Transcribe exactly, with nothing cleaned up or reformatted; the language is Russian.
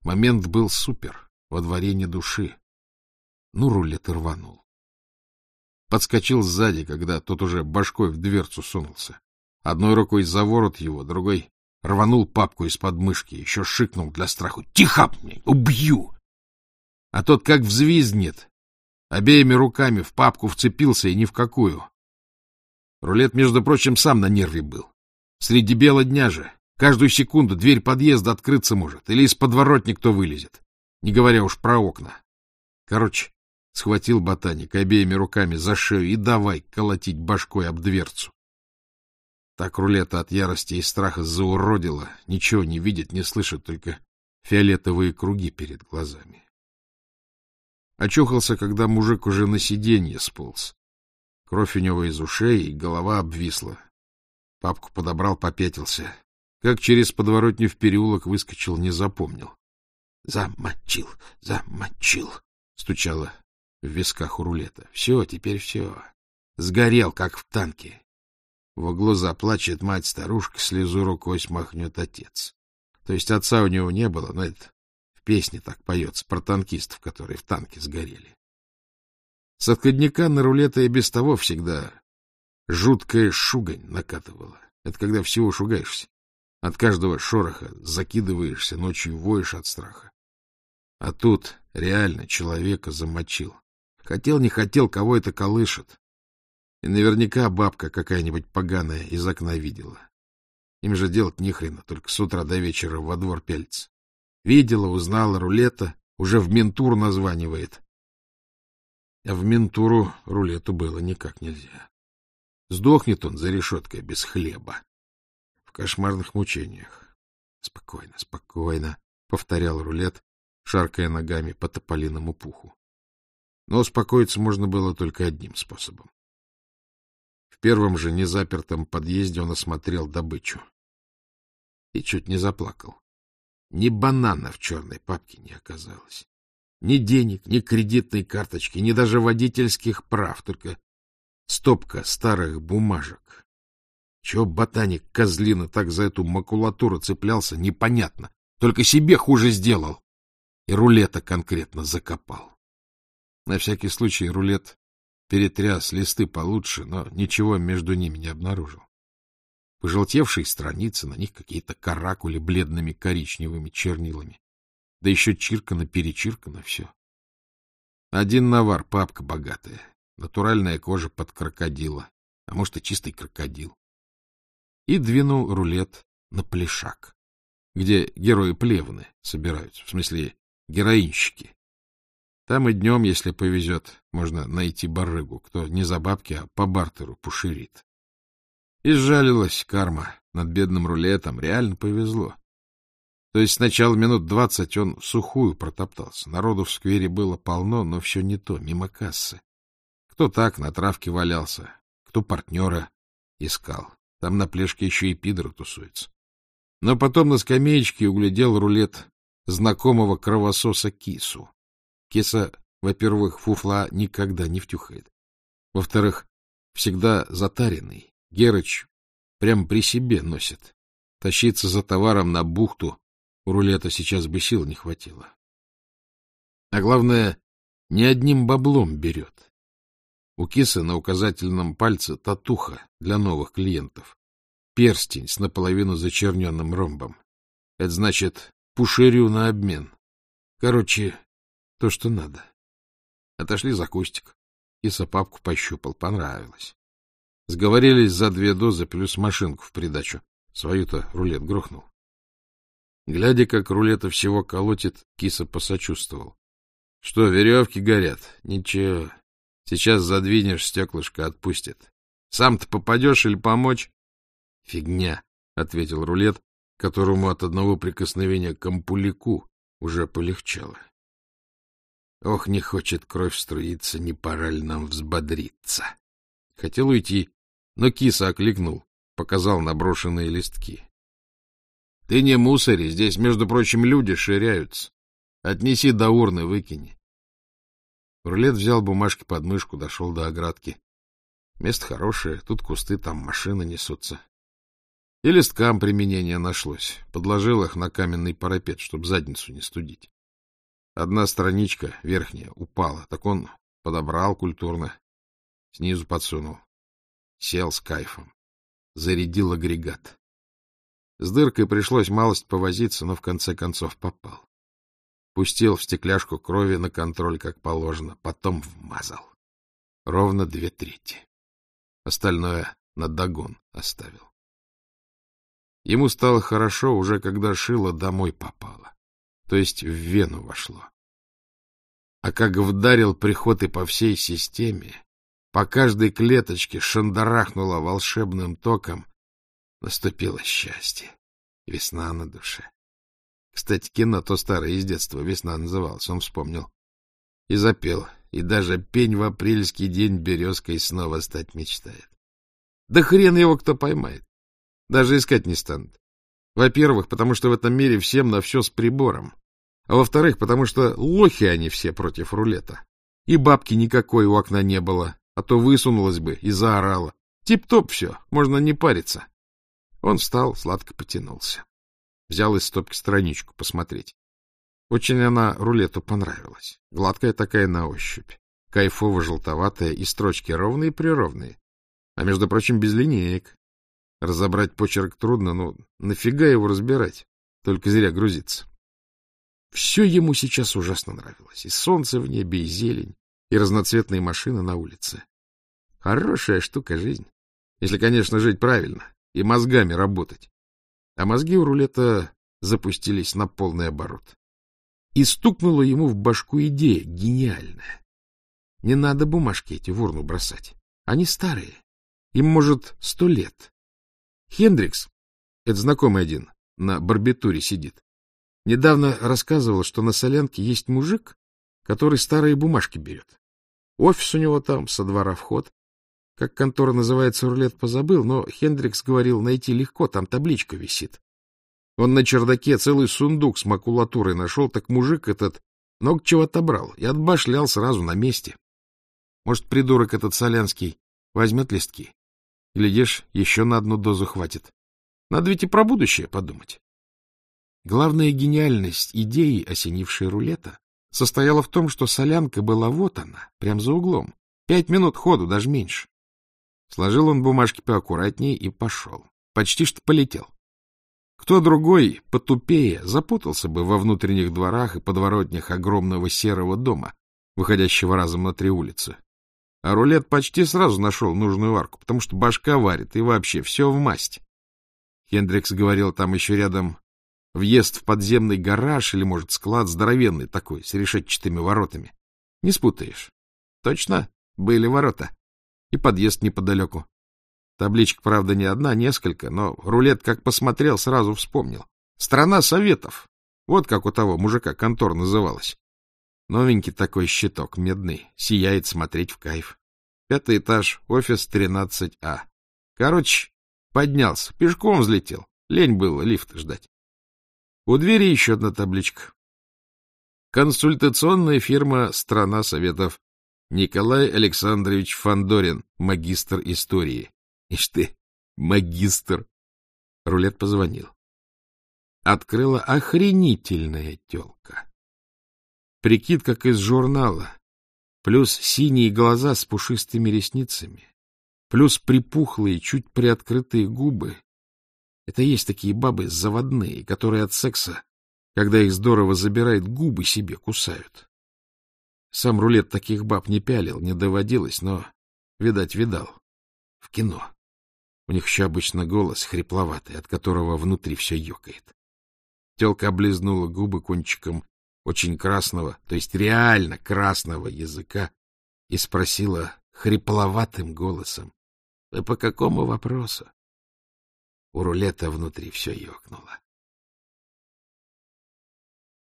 Момент был супер, во дворе ни души. Ну, рулет и рванул. Подскочил сзади, когда тот уже башкой в дверцу сунулся. Одной рукой за ворот его, другой рванул папку из-под мышки, еще шикнул для страху: «Тихо мне! Убью!» А тот как взвизгнет, обеими руками в папку вцепился и ни в какую. Рулет, между прочим, сам на нерве был. Среди бела дня же. Каждую секунду дверь подъезда открыться может, или из подворотни кто вылезет, не говоря уж про окна. Короче, схватил ботаник обеими руками за шею и давай колотить башкой об дверцу. Так рулета от ярости и страха зауродила, ничего не видит, не слышит, только фиолетовые круги перед глазами. Очухался, когда мужик уже на сиденье сполз. Кровь у него из ушей, и голова обвисла. Папку подобрал, попятился. Как через подворотню в переулок выскочил, не запомнил. — Замочил, замочил, — стучало в висках у рулета. — Все, теперь все. Сгорел, как в танке. В углу заплачет мать-старушка, слезу рукой смахнет отец. То есть отца у него не было, но это в песне так поется про танкистов, которые в танке сгорели. С отходника на рулета и без того всегда жуткая шугань накатывала. Это когда всего шугаешься. От каждого шороха закидываешься, ночью воешь от страха. А тут реально человека замочил. Хотел, не хотел, кого это колышет. И наверняка бабка какая-нибудь поганая из окна видела. Им же делать ни хрена, только с утра до вечера во двор пялиться. Видела, узнала рулета, уже в ментур названивает. А в ментуру рулету было никак нельзя. Сдохнет он за решеткой без хлеба. В кошмарных мучениях. — Спокойно, спокойно, — повторял рулет, шаркая ногами по тополиному пуху. Но успокоиться можно было только одним способом. В первом же незапертом подъезде он осмотрел добычу. И чуть не заплакал. Ни банана в черной папке не оказалось. Ни денег, ни кредитной карточки, ни даже водительских прав, только стопка старых бумажек. Чего ботаник козлина так за эту макулатуру цеплялся, непонятно. Только себе хуже сделал. И рулета конкретно закопал. На всякий случай рулет перетряс листы получше, но ничего между ними не обнаружил. Пожелтевшие страницы, на них какие-то каракули бледными коричневыми чернилами. Да еще чиркано-перечиркано все. Один навар, папка богатая, натуральная кожа под крокодила, а может и чистый крокодил. И двинул рулет на Плешак, где герои Плевны собираются, в смысле героинщики. Там и днем, если повезет, можно найти барыгу, кто не за бабки, а по бартеру поширит. И сжалилась карма над бедным рулетом, реально повезло. То есть сначала минут двадцать он в сухую протоптался. Народу в сквере было полно, но все не то, мимо кассы. Кто так на травке валялся, кто партнера искал. Там на Плешке еще и пидоры тусуются. Но потом на скамеечке углядел рулет знакомого кровососа Кису. Киса, во-первых, фуфла никогда не втюхает. Во-вторых, всегда затаренный. Герыч прям при себе носит. Тащиться за товаром на бухту у рулета сейчас бы сил не хватило. А главное, не одним баблом берет. У Кисы на указательном пальце татуха для новых клиентов. Перстень с наполовину зачерненным ромбом. Это значит, пуширю на обмен. Короче, то, что надо. Отошли за кустик. Киса папку пощупал, понравилось. Сговорились за две дозы плюс машинку в придачу. Свою-то рулет грохнул. Глядя, как рулета всего колотит, Киса посочувствовал. — Что, веревки горят? Ничего. Сейчас задвинешь, стеклышко отпустит. Сам-то попадешь или помочь? — Фигня, — ответил рулет, которому от одного прикосновения к ампулику уже полегчало. Ох, не хочет кровь струиться, не пора ли нам взбодриться. Хотел уйти, но Киса окликнул, показал на брошенные листки. — Ты не мусори, здесь, между прочим, люди ширяются. Отнеси до урны, выкини. Рулет взял бумажки под мышку, дошел до оградки. Место хорошее, тут кусты, там машины несутся. И листкам применение нашлось. Подложил их на каменный парапет, чтобы задницу не студить. Одна страничка, верхняя, упала. Так он подобрал культурно, снизу подсунул. Сел с кайфом. Зарядил агрегат. С дыркой пришлось малость повозиться, но в конце концов попал. Пустил в стекляшку крови на контроль, как положено, потом вмазал. Ровно две трети. Остальное на догон оставил. Ему стало хорошо уже, когда шило домой попало, то есть в вену вошло. А как вдарил приход и по всей системе, по каждой клеточке шандарахнуло волшебным током, наступило счастье, весна на душе. Кстати, кино то старое из детства «Весна» называлось, он вспомнил. И запел, и даже пень в апрельский день березкой снова стать мечтает. Да хрен его кто поймает. Даже искать не станут. Во-первых, потому что в этом мире всем на все с прибором. А во-вторых, потому что лохи они все против рулета. И бабки никакой у окна не было, а то высунулась бы и заорала. Тип-топ все, можно не париться. Он встал, сладко потянулся. Взял из стопки страничку посмотреть. Очень она рулету понравилась. Гладкая такая на ощупь. Кайфово-желтоватая, и строчки ровные-прировные. А, между прочим, без линеек. Разобрать почерк трудно, но нафига его разбирать? Только зря грузиться. Все ему сейчас ужасно нравилось. И солнце в небе, и зелень, и разноцветные машины на улице. Хорошая штука жизнь. Если, конечно, жить правильно и мозгами работать. А мозги у рулета запустились на полный оборот. И стукнула ему в башку идея гениальная. Не надо бумажки эти в урну бросать. Они старые. Им, может, сто лет. Хендрикс, это знакомый один, на барбитуре сидит, недавно рассказывал, что на солянке есть мужик, который старые бумажки берет. Офис у него там, со двора вход. Как контора называется, рулет позабыл, но Хендрикс говорил, найти легко, там табличка висит. Он на чердаке целый сундук с макулатурой нашел, так мужик этот много чего отобрал и отбашлял сразу на месте. Может, придурок этот солянский возьмет листки? Глядишь, еще на одну дозу хватит. Надо ведь и про будущее подумать. Главная гениальность идеи, осенившей рулета, состояла в том, что солянка была вот она, прям за углом. Пять минут ходу, даже меньше. Сложил он бумажки поаккуратнее и пошел. Почти что полетел. Кто другой, потупее, запутался бы во внутренних дворах и подворотнях огромного серого дома, выходящего разом на три улицы. А рулет почти сразу нашел нужную арку, потому что башка варит и вообще все в масть. Хендрикс говорил, там еще рядом въезд в подземный гараж или, может, склад здоровенный такой, с решетчатыми воротами. Не спутаешь. Точно, были ворота. И подъезд неподалеку. Табличка, правда, не одна, несколько, но рулет, как посмотрел, сразу вспомнил. Страна Советов. Вот как у того мужика контора называлась. Новенький такой щиток, медный, сияет, смотреть в кайф. Пятый этаж, офис тринадцать А. Короче, поднялся, пешком взлетел. Лень было лифта ждать. У двери еще одна табличка. Консультационная фирма «Страна Советов». Николай Александрович Фандорин, магистр истории. Ишь ты, магистр. Рулет позвонил. Открыла охренительная тёлка. Прикид, как из журнала, плюс синие глаза с пушистыми ресницами, плюс припухлые, чуть приоткрытые губы. Это есть такие бабы заводные, которые от секса, когда их здорово забирает, губы себе кусают. Сам рулет таких баб не пялил, не доводилось, но, видать, видал. В кино. У них еще обычно голос хрипловатый, от которого внутри все ёкает. Тёлка облизнула губы кончиком очень красного, то есть реально красного языка, и спросила хрипловатым голосом: — Вы по какому вопросу? У рулета внутри все ёкнуло.